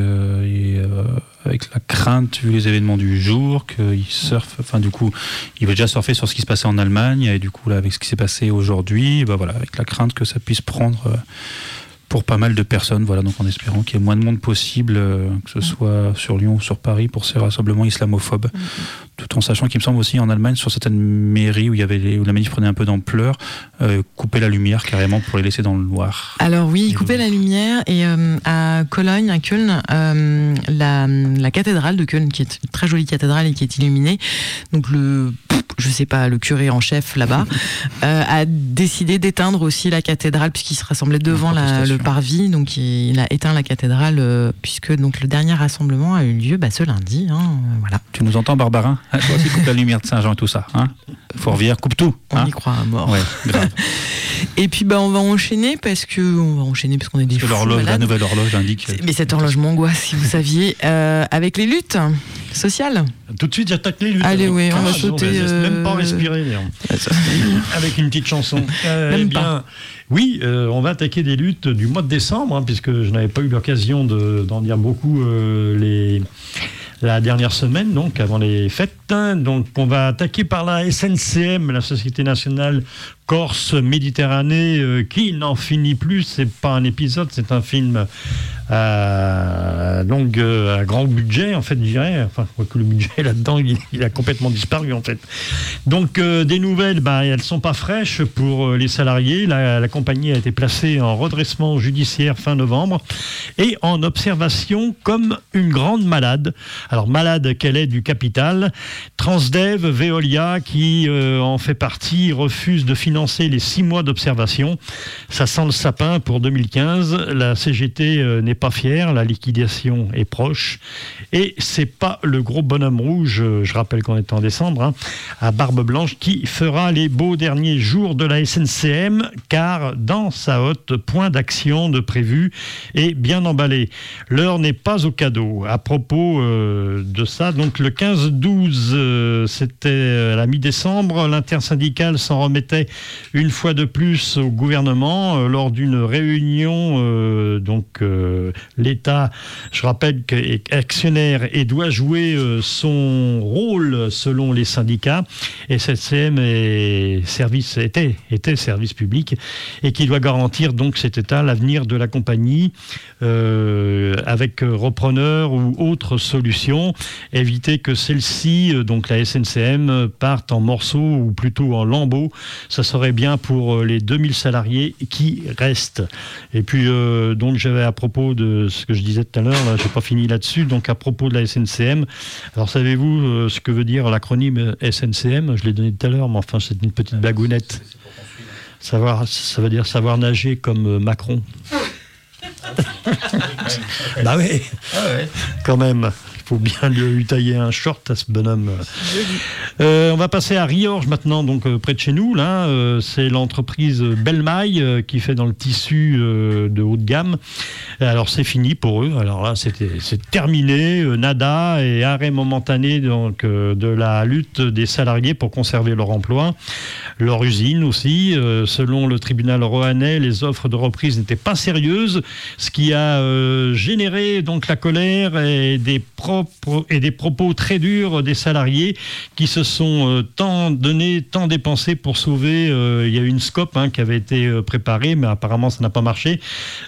avec la crainte, vu les événements du jour, qu'il surfe, enfin du coup, il va déjà surfer sur ce qui se passait en Allemagne, et du coup là, avec ce qui s'est passé aujourd'hui, voilà, avec la crainte que ça puisse prendre pour pas mal de personnes, voilà, donc en espérant qu'il y ait le moins de monde possible, que ce soit sur Lyon ou sur Paris, pour ces rassemblements islamophobes, tout en sachant qu'il me semble aussi en Allemagne, sur certaines mairies où la manif prenait un peu d'ampleur, couper la lumière carrément pour les laisser dans le noir. Alors oui, couper la lumière, et à Cologne, à Köln, la cathédrale de Köln, qui est une très jolie cathédrale et qui est illuminée, donc le curé en chef là-bas, a décidé d'éteindre aussi la cathédrale, puisqu'il se rassemblait devant le parvis, donc il a éteint la cathédrale, puisque donc le dernier rassemblement a eu lieu ce lundi. Voilà. Tu nous entends, Barbarin? Toi aussi, coupe la lumière de Saint-Jean et tout ça. Fourvière, coupe tout. On y croit à mort. Ouais, grave. Et puis on va enchaîner parce qu'on est des fous malades. La nouvelle horloge indique. Mais cette horloge m'angoisse, si vous saviez, avec les luttes sociales. Tout de suite, j'attaque les luttes. Allez, oui, on va sauter. Je laisse même pas respirer, avec une petite chanson. Oui, on va attaquer des luttes du mois de décembre, puisque je n'avais pas eu l'occasion d'en dire beaucoup la dernière semaine, donc avant les fêtes. Donc on va attaquer par la SNCM, la Société Nationale Corse Méditerranée, qui n'en finit plus. C'est pas un épisode, c'est un film donc à grand budget, en fait, je dirais. Enfin, je crois que le budget là-dedans, il a complètement disparu, en fait. Donc des nouvelles, elles sont pas fraîches pour les salariés. La compagnie a été placée en redressement judiciaire fin novembre et en observation comme une grande malade. Alors malade qu'elle est du capital. Transdev, Veolia, qui en fait partie, refuse de financer financer les 6 mois d'observation. Ça sent le sapin pour 2015. La CGT n'est pas fière, la liquidation est proche. Et c'est pas le gros bonhomme rouge, je rappelle qu'on est en décembre, à barbe blanche, qui fera les beaux derniers jours de la SNCM, car dans sa hotte, point d'action de prévu est bien emballé. L'heure n'est pas au cadeau. À propos de ça, donc le 15-12, c'était à la mi-décembre, l'intersyndicale s'en remettait une fois de plus au gouvernement lors d'une réunion. L'État, je rappelle, est actionnaire et doit jouer son rôle selon les syndicats. SNCM était service public et qui doit garantir donc cet État l'avenir de la compagnie avec repreneur ou autre solution, éviter que celle-ci, donc la SNCM, parte en morceaux ou plutôt en lambeaux. Ça serait bien pour les 2000 salariés qui restent. Et puis donc j'avais à propos de ce que je disais tout à l'heure, là, j'ai pas fini là-dessus, donc à propos de la SNCM, alors savez-vous ce que veut dire l'acronyme SNCM? Je l'ai donné tout à l'heure, mais enfin c'est une petite blagounette. Ça veut dire savoir nager comme Macron. Bah oui, quand même. Il faut bien lui tailler un short à ce bonhomme. On va passer à Riorges maintenant, donc près de chez nous. Là, c'est l'entreprise Belmaille qui fait dans le tissu de haut de gamme. Alors c'est fini pour eux. Alors là, c'est terminé, nada et arrêt momentané donc de la lutte des salariés pour conserver leur emploi, leur usine aussi. Selon le tribunal roannais, les offres de reprise n'étaient pas sérieuses, ce qui a généré donc la colère et des propos très durs des salariés qui se sont tant donnés, tant dépensés pour sauver. Il y a eu une scope qui avait été préparée, mais apparemment ça n'a pas marché.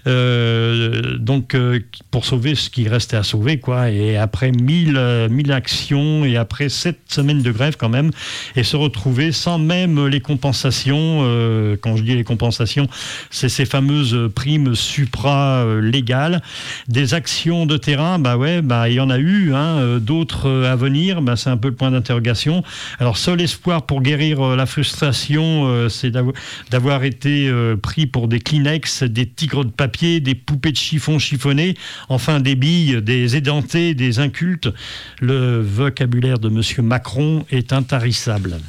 Pour sauver ce qui restait à sauver, quoi. Et après 1000 actions et après 7 semaines de grève quand même, et se retrouver sans même les compensations. Quand je dis les compensations, c'est ces fameuses primes supra-légales. Des actions de terrain, il y en a eu, d'autres à venir, c'est un peu le point d'interrogation. Alors seul espoir pour guérir la frustration, c'est d'avoir été pris pour des Kleenex, des tigres de papier, des poupées de chiffon chiffonnées, enfin des billes, des édentés, des incultes. Le vocabulaire de monsieur Macron est intarissable.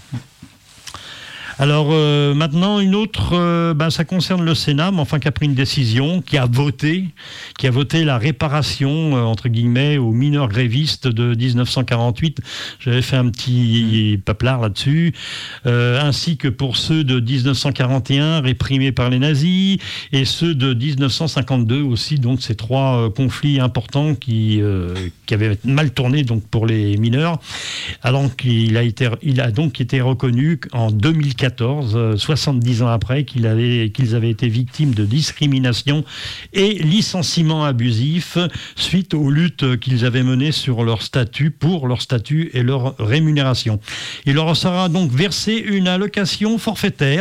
Alors maintenant, une autre, ça concerne le Sénat, mais enfin qui a pris une décision, qui a voté la réparation, entre guillemets, aux mineurs grévistes de 1948. J'avais fait un petit paplard là-dessus, ainsi que pour ceux de 1941 réprimés par les nazis, et ceux de 1952 aussi, donc ces 3 conflits importants qui avaient mal tourné donc pour les mineurs. Alors il a donc été reconnu en 2014, 70 ans après, qu'ils avaient été victimes de discrimination et licenciement abusif suite aux luttes qu'ils avaient menées pour leur statut et leur rémunération. Il leur sera donc versé une allocation forfaitaire.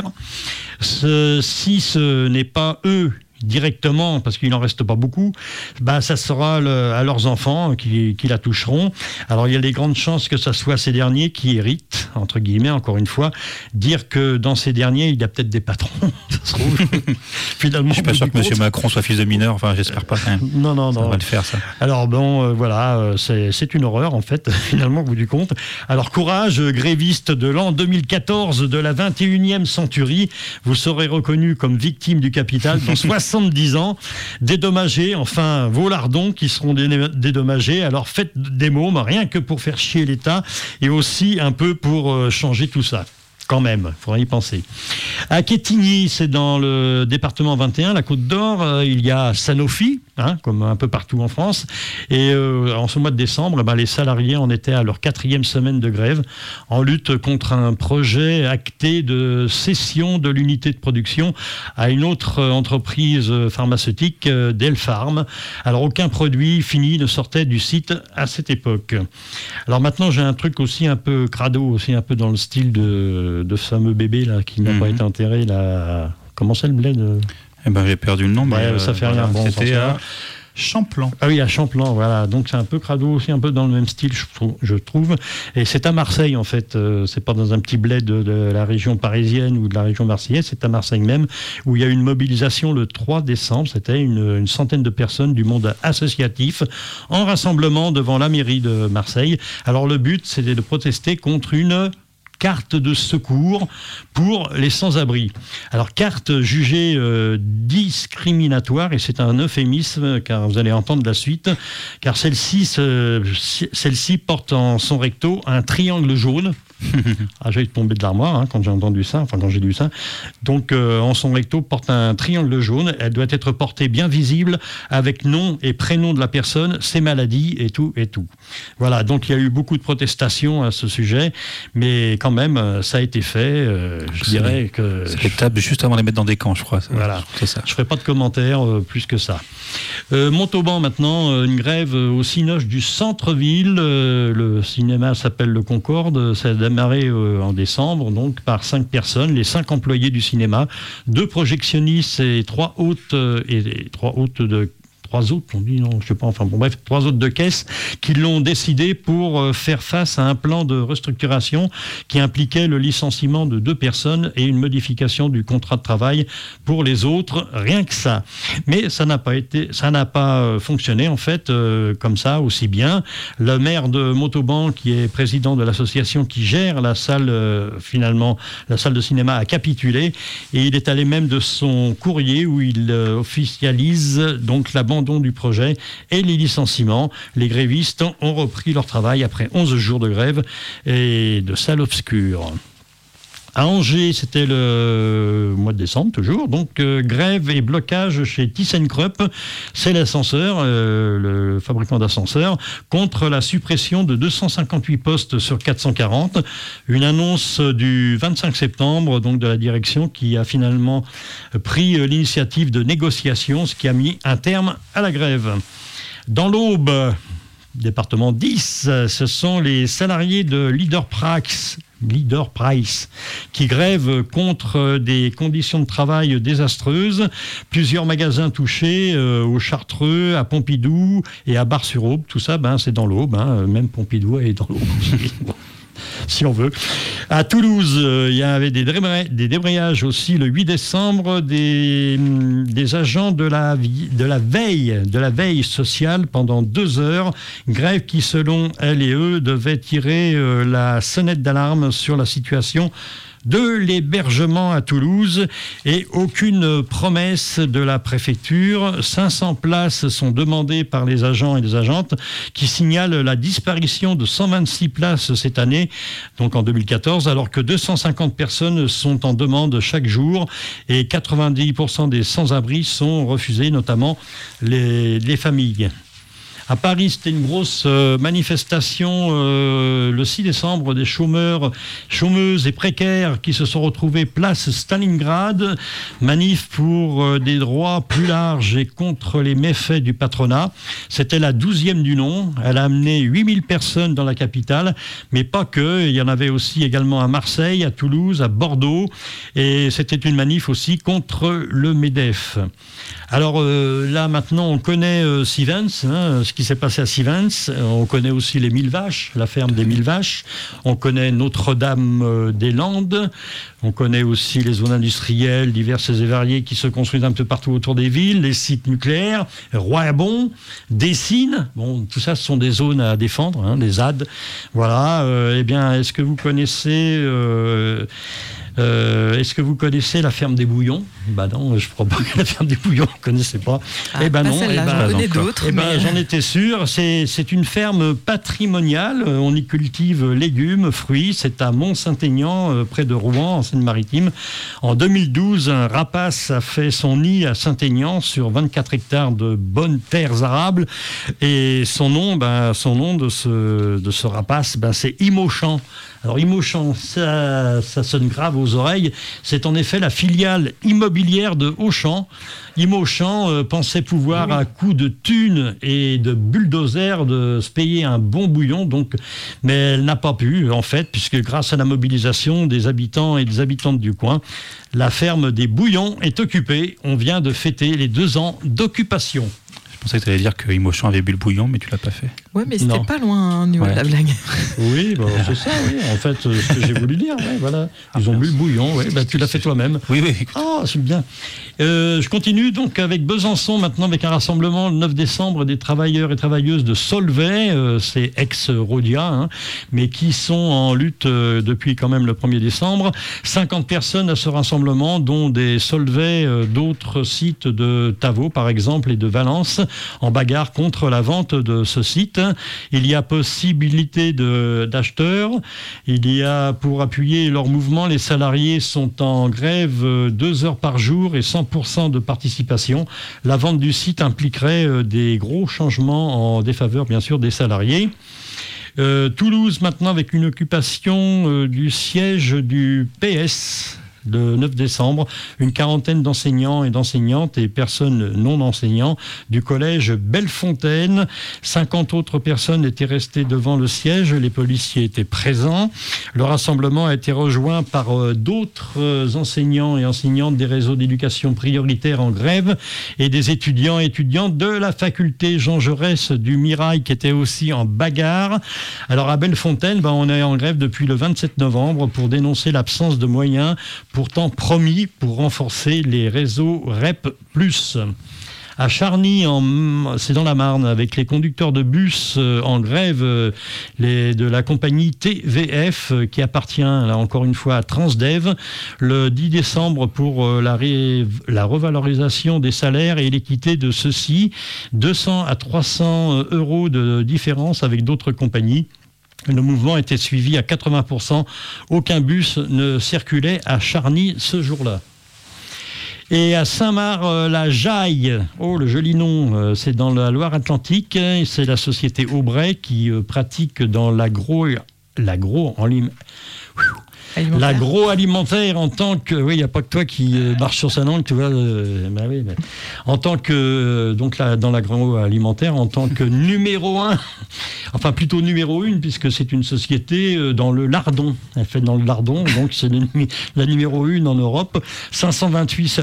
Si ce n'est pas eux directement, parce qu'il n'en reste pas beaucoup, ça sera à leurs enfants qui la toucheront. Alors il y a des grandes chances que ce soit ces derniers qui héritent, entre guillemets, encore une fois, dire que dans ces derniers, il y a peut-être des patrons, ça se trouve. Finalement, je ne suis pas sûr que M. Macron soit fils de mineur, enfin j'espère pas. Non. Ça va le faire, ça. Alors c'est une horreur, en fait, finalement, au bout du compte. Alors courage, grévistes de l'an 2014 de la 21e centurie, vous serez reconnus comme victimes du capital dans 70 ans, dédommagés, enfin vos lardons qui seront dédommagés. Alors faites des mômes, rien que pour faire chier l'État et aussi un peu pour changer tout ça. Quand même, il faudra y penser. À Quetigny, c'est dans le département 21, la Côte d'Or, il y a Sanofi, comme un peu partout en France. Et en ce mois de décembre, les salariés en étaient à leur 4e semaine de grève, en lutte contre un projet acté de cession de l'unité de production à une autre entreprise pharmaceutique, Delpharm. Alors aucun produit fini ne sortait du site à cette époque. Alors maintenant, j'ai un truc aussi un peu crado, aussi un peu dans le style de ce fameux bébé là qui n'a pas été enterré là. Comment c'est le bled? J'ai perdu le nom, mais ça fait rien. Bon, c'était Champlan. Ah oui, à Champlan, voilà. Donc c'est un peu crado, aussi un peu dans le même style, je trouve. Et c'est à Marseille, en fait. C'est pas dans un petit bled de la région parisienne ou de la région marseillaise, c'est à Marseille même, où il y a eu une mobilisation le 3 décembre. C'était une centaine de personnes du monde associatif en rassemblement devant la mairie de Marseille. Alors le but, c'était de protester contre une carte de secours pour les sans-abri. Alors, carte jugée discriminatoire, et c'est un euphémisme, car vous allez entendre la suite, car celle-ci porte en son recto un triangle jaune. J'ai tombé de l'armoire quand j'ai entendu ça, quand j'ai lu ça. Donc, en son recto porte un triangle jaune. Elle doit être portée bien visible avec nom et prénom de la personne, ses maladies et tout et tout. Voilà. Donc, il y a eu beaucoup de protestations à ce sujet, mais quand même, ça a été fait. Je dirais que c'est l'étape juste avant de les mettre dans des camps, je crois. Voilà. C'est ça. Je ferai pas de commentaires plus que ça. Montauban maintenant, une grève au Cinoche du centre-ville. Le cinéma s'appelle le Concorde. Ça a démarré en décembre, donc par 5 personnes, les 5 employés du cinéma, 2 projectionnistes et 3 hôtes on dit non, je sais pas, enfin bon bref, 3 autres de caisse qui l'ont décidé pour faire face à un plan de restructuration qui impliquait le licenciement de 2 personnes et une modification du contrat de travail pour les autres, rien que ça. Mais ça n'a pas fonctionné en fait comme ça aussi bien. Le maire de Montauban, qui est président de l'association qui gère la salle la salle de cinéma, a capitulé et il est allé même de son courrier où il officialise donc l'abandon du projet et les licenciements. Les grévistes ont repris leur travail après 11 jours de grève et de salle obscure. À Angers, c'était le mois de décembre, toujours. Donc, grève et blocage chez ThyssenKrupp. C'est l'ascenseur, le fabricant d'ascenseurs, contre la suppression de 258 postes sur 440. Une annonce du 25 septembre, donc de la direction, qui a finalement pris l'initiative de négociation, ce qui a mis un terme à la grève. Dans l'Aube, département 10, ce sont les salariés de Leader Price qui grèvent contre des conditions de travail désastreuses. Plusieurs magasins touchés au Chartreux, à Pompidou et à Bar-sur-Aube. Tout ça, c'est dans l'Aube. Même Pompidou est dans l'Aube aussi. Si on veut. À Toulouse, il y avait des débrayages aussi le 8 décembre, des agents de la veille sociale pendant 2 heures. Grève qui, selon elles et eux, devait tirer la sonnette d'alarme sur la situation de l'hébergement à Toulouse et aucune promesse de la préfecture. 500 places sont demandées par les agents et les agentes qui signalent la disparition de 126 places cette année, donc en 2014, alors que 250 personnes sont en demande chaque jour et 90% des sans-abri sont refusés, notamment les familles. À Paris, c'était une grosse manifestation le 6 décembre des chômeuses et précaires qui se sont retrouvés place Stalingrad. Manif pour des droits plus larges et contre les méfaits du patronat. C'était la 12e du nom. Elle a amené 8000 personnes dans la capitale, mais pas que. Il y en avait aussi également à Marseille, à Toulouse, à Bordeaux. Et c'était une manif aussi contre le MEDEF. Alors là, maintenant, on connaît Sivens, ce qui s'est passé à Sivens. On connaît aussi les 1000 vaches, la ferme des 1000 vaches. On connaît Notre-Dame-des-Landes. On connaît aussi les zones industrielles diverses et variées qui se construisent un peu partout autour des villes, les sites nucléaires, Royabon, Dessines. Bon, tout ça, ce sont des zones à défendre, des ZAD. Voilà. Eh bien, est-ce que vous connaissez la ferme des Bouillons ? Non, je crois pas que la ferme des Bouillons, vous ne connaissez pas. Non. J'en connais d'autres. J'en étais sûr. C'est une ferme patrimoniale. On y cultive légumes, fruits. C'est à Mont-Saint-Aignan, près de Rouen, en Seine-Maritime. En 2012, un rapace a fait son nid à Saint-Aignan sur 24 hectares de bonnes terres arables. Et son nom de ce rapace, c'est Imochamp. Alors Imochamp, ça sonne grave aux oreilles. C'est en effet la filiale immobilière de Auchan. Imochamp pensait pouvoir, à coups de thunes et de bulldozer, de se payer un bon bouillon, mais elle n'a pas pu, en fait, puisque grâce à la mobilisation des habitants et des habitantes du coin, la ferme des Bouillons est occupée. On vient de fêter les 2 ans d'occupation. Je pensais que tu allais dire que Imotion avait bu le bouillon, mais tu l'as pas fait. Ouais, mais c'était pas loin au niveau de la blague. Oui, bon, c'est ça, oui. En fait, ce que j'ai voulu dire, voilà. Ils ont bu le bouillon, tu l'as fait toi-même. Oui. Ah, c'est bien. Je continue donc avec Besançon, maintenant avec un rassemblement le 9 décembre des travailleurs et travailleuses de Solvay, c'est ex-Rhodia, mais qui sont en lutte depuis quand même le 1er décembre. 50 personnes à ce rassemblement, dont des Solvay d'autres sites de Tavaux, par exemple, et de Valence, en bagarre contre la vente de ce site. Il y a possibilité d'acheteurs. Il y a, pour appuyer leur mouvement, les salariés sont en grève 2 heures par jour et 100% de participation. La vente du site impliquerait des gros changements en défaveur, bien sûr, des salariés. Toulouse, maintenant, avec une occupation du siège du PS. Le 9 décembre, une quarantaine d'enseignants et d'enseignantes et personnes non enseignants du collège Bellefontaine. 50 autres personnes étaient restées devant le siège. Les policiers étaient présents. Le rassemblement a été rejoint par d'autres enseignants et enseignantes des réseaux d'éducation prioritaire en grève et des étudiants et étudiantes de la faculté Jean Jaurès du Mirail qui étaient aussi en bagarre. Alors à Bellefontaine, on est en grève depuis le 27 novembre pour dénoncer l'absence de moyens pourtant promis pour renforcer les réseaux REP+. À Charny, c'est dans la Marne, avec les conducteurs de bus en grève de la compagnie TVF, qui appartient, là encore une fois, à Transdev, le 10 décembre pour la revalorisation des salaires et l'équité de ceux-ci, 200 à 300 euros de différence avec d'autres compagnies. Le mouvement était suivi à 80%. Aucun bus ne circulait à Charny ce jour-là. Et à Saint-Marc-la-Jaille, le joli nom, c'est dans la Loire-Atlantique. C'est la société Aubray qui pratique dans l'agroalimentaire en tant que... Oui, il n'y a pas que toi qui marche sur sa langue, tu vois. En tant que... Donc là, dans l'agroalimentaire, en tant que numéro 1, enfin plutôt numéro 1, puisque c'est une société dans le lardon. Elle fait dans le lardon, donc c'est la numéro 1 en Europe. 528...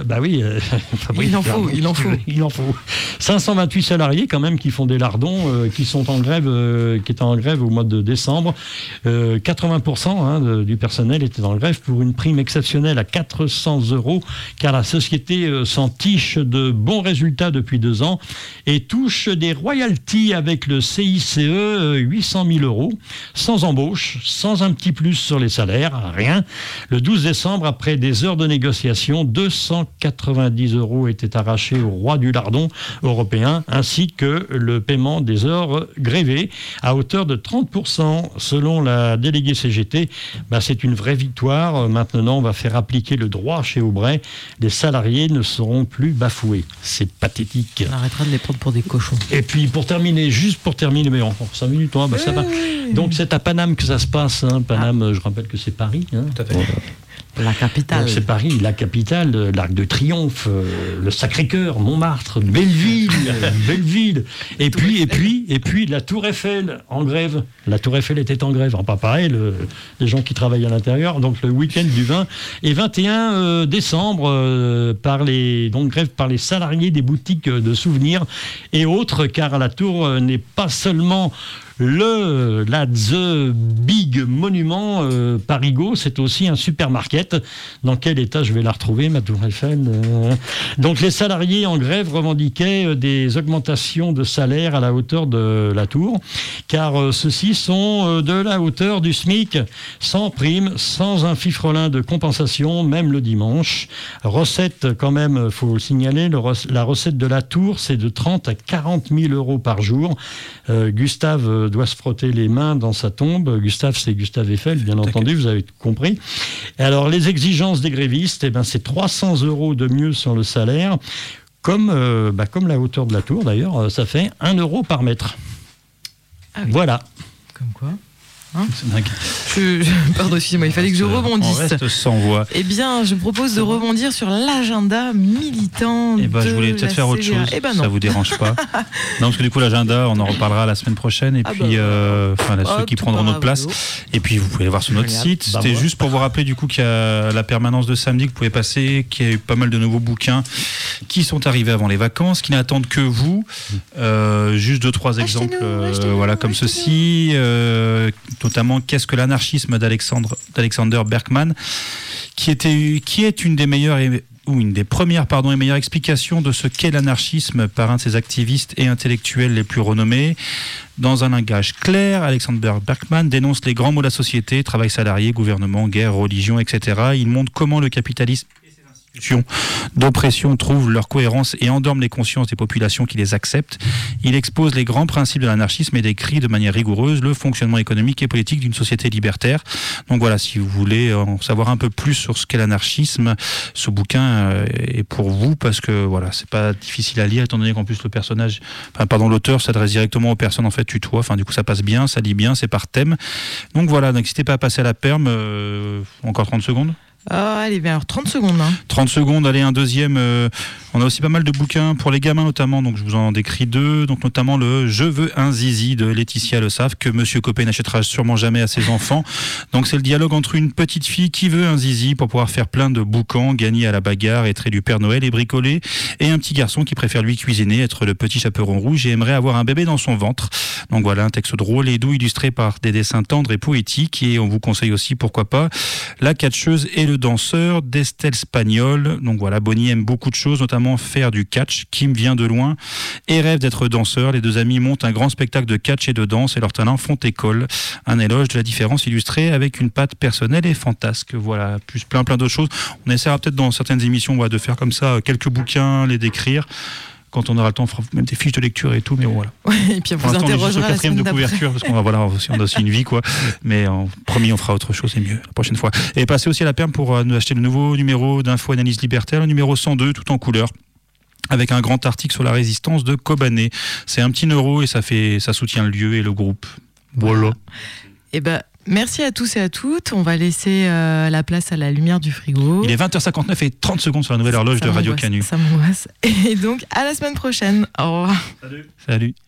Il en faut. 528 salariés quand même qui font des lardons, qui sont en grève, qui étaient en grève au mois de décembre. 80% du personnel était en grève pour une prime exceptionnelle à 400 €, car la société s'entiche de bons résultats depuis 2 ans et touche des royalties avec le CICE, 800 000 €, sans embauche, sans un petit plus sur les salaires, rien. Le 12 décembre, après des heures de négociation, 290 € étaient arrachés au roi du lardon européen, ainsi que le paiement des heures grévées à hauteur de 30%. Selon la déléguée CGT, c'est une vraie victoire. Maintenant, on va faire appliquer le droit chez Aubray. Les salariés ne seront plus bafoués. C'est pathétique. On arrêtera de les prendre pour des cochons. Et puis, pour terminer, mais encore 5 minutes, ça va. Donc, c'est à Paname que ça se passe. Paname, je rappelle que c'est Paris. Tout à fait. La capitale. Donc, c'est Paris, la capitale, l'Arc de Triomphe, le Sacré-Cœur, Montmartre, Belleville. Et puis la Tour Eiffel en grève. La Tour Eiffel était en grève. Pas pareil, les gens qui travaillent à l'intérieur. Donc le week-end du 20 et 21 décembre, grève par les salariés des boutiques de souvenirs et autres, car la Tour n'est pas seulement The Big Monument Parigot, c'est aussi un supermarket. Dans quel état je vais la retrouver, ma Tour Eiffel Donc les salariés en grève revendiquaient des augmentations de salaire à la hauteur de la Tour, car ceux-ci sont de la hauteur du SMIC, sans prime, sans un fifrelin de compensation, même le dimanche. Recette, quand même, faut le signaler, la recette de la Tour, c'est de 30 à 40 000 € par jour. Gustave doit se frotter les mains dans sa tombe. Gustave, c'est Gustave Eiffel, bien entendu, vous avez compris. Alors, les exigences des grévistes, c'est 300 € de mieux sur le salaire. Comme la hauteur de la Tour, d'ailleurs, ça fait 1 € par mètre. Ah oui. Voilà. Comme quoi c'est dingue. Pardon, excusez-moi, il fallait que je rebondisse. On reste sans voix. Eh bien, je propose de rebondir sur l'agenda militant. Je voulais peut-être faire autre chose. Ça vous dérange pas? Non, parce que du coup, l'agenda, on en reparlera la semaine prochaine. Et puis, ceux qui prendront notre place. Et puis, vous pouvez aller voir sur notre site. C'était juste pour vous rappeler du coup qu'il y a la permanence de samedi que vous pouvez passer, qu'il y a eu pas mal de nouveaux bouquins qui sont arrivés avant les vacances, qui n'attendent que vous. Juste 2-3 exemples, comme ceci. Notamment, qu'est-ce que l'anarchisme d'Alexander Berkman, qui est une des meilleures une des premières et meilleures explications de ce qu'est l'anarchisme par un de ses activistes et intellectuels les plus renommés. Dans un langage clair, Alexander Berkman dénonce les grands maux de la société, travail salarié, gouvernement, guerre, religion, etc. Il montre comment le capitalisme d'oppression trouvent leur cohérence et endorment les consciences des populations qui les acceptent. Il expose les grands principes de l'anarchisme et décrit de manière rigoureuse le fonctionnement économique et politique d'une société libertaire. Donc voilà, si vous voulez en savoir un peu plus sur ce qu'est l'anarchisme, ce bouquin est pour vous, parce que voilà, c'est pas difficile à lire, étant donné qu'en plus l'auteur s'adresse directement aux personnes en fait tutoie. Du coup ça passe bien, ça lit bien, c'est par thème. Donc voilà, n'hésitez pas à passer à la perme. Encore 30 secondes. Allez, alors 30 secondes. 30 secondes, allez, un deuxième. On a aussi pas mal de bouquins pour les gamins notamment, donc je vous en décris 2. Donc notamment le Je veux un zizi de Laetitia Le Saf, que Monsieur Copé n'achètera sûrement jamais à ses enfants. Donc c'est le dialogue entre une petite fille qui veut un zizi pour pouvoir faire plein de boucans, gagner à la bagarre, être élu Père Noël et bricoler, et un petit garçon qui préfère lui cuisiner, être le petit chaperon rouge et aimerait avoir un bébé dans son ventre. Donc voilà, un texte drôle et doux illustré par des dessins tendres et poétiques. Et on vous conseille aussi, pourquoi pas, La catcheuse et le danseur d'Estelle Spagnol. Donc voilà, Bonnie aime beaucoup de choses, notamment faire du catch. Kim vient de loin et rêve d'être danseur. Les deux amis montent un grand spectacle de catch et de danse et leurs talents font école. Un éloge de la différence illustrée avec une patte personnelle et fantasque. Voilà, plus plein d'autres choses. On essaiera peut-être dans certaines émissions de faire comme ça quelques bouquins, les décrire. Quand on aura le temps, on fera même des fiches de lecture et tout, mais voilà. Ouais, et puis on vous interrogera la semaine de couverture, parce qu'on on a aussi une vie, quoi. Mais promis, on fera autre chose, c'est mieux la prochaine fois. Et passez aussi à la perme pour nous acheter le nouveau numéro d'Info Analyse Libertaire, le numéro 102, tout en couleur, avec un grand article sur la résistance de Kobané. C'est un petit euro et ça soutient le lieu et le groupe. Voilà. Et merci à tous et à toutes. On va laisser la place à la lumière du frigo. Il est 20h59 et 30 secondes sur la nouvelle horloge de Radio Canu. Ça m'angoisse. Et donc, à la semaine prochaine. Au revoir. Salut.